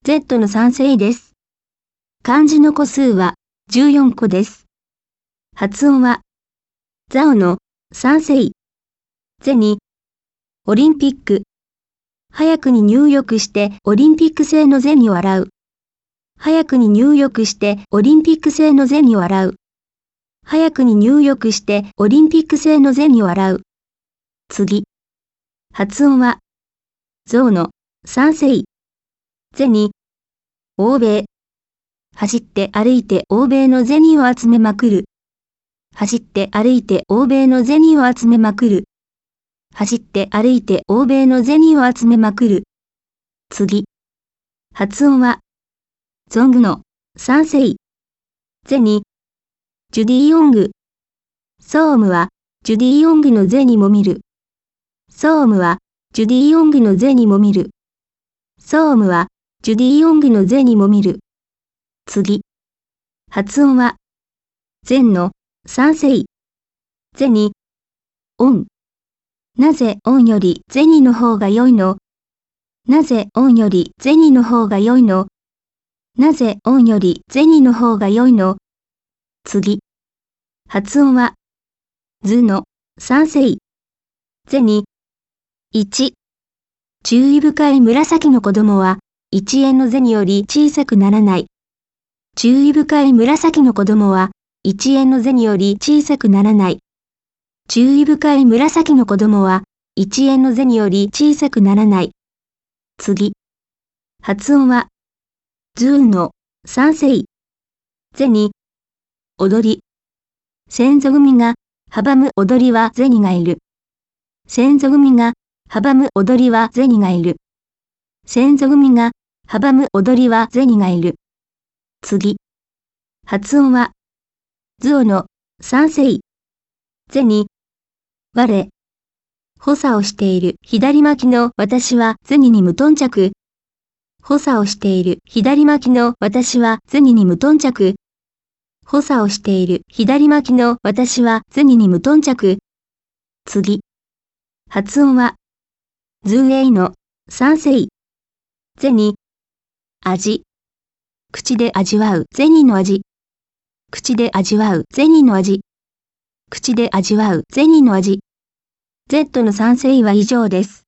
Z の3世です。漢字の個数は14個です。発音は、ZAO の3世。ゼに、オリンピック。早くに入浴してオリンピック製の銭を洗う。早くに入浴してオリンピック製の銭を洗う。早くに入浴してオリンピック製の銭を洗う。次。発音は、ZOO の3世。ゼに、欧米。走って歩いて欧米の銭を集めまくる。走って歩いて欧米の銭を集めまくる。走って歩いて欧米の銭を集めまくる。次。発音は、ゾングの3世。ゼに、ジュディ・ヨング。ソームは、ジュディ・ヨングのゼにも見る。ソームは、ジュディ・ヨングのゼにも見る。ソームは、ジュディ・ヨングのゼにも見る。次。発音は、ゼンの3世。ゼに、オン。なぜオンより銭の方が良いの？なぜオンより銭の方が良いの？なぜオンより銭の方が良いの？次。発音は、ズの3世。ゼに、1。注意深い紫の子供は、1円の銭より小さくならない。注意深い紫の子供は、1円の銭より小さくならない。注意深い紫の子供は、1円の銭より小さくならない。次。発音は、ズーンの3世。ゼに、踊り。先祖組が阻む踊りは銭がいる。先祖組が阻む踊りは銭がいる。先祖組が阻む踊りは銭がいる。次。発音は、ズオの3世。ゼに、我。補佐をしている左巻きの私は銭に無頓着。補佐をしている左巻きの私は銭に無頓着。補佐をしている左巻きの私は銭に無頓着。次。発音は、ズーエイの3世。ゼに、味。口で味わう銭の味。口で味わう銭の味。口で味わう銭の味。Z の3世は以上です。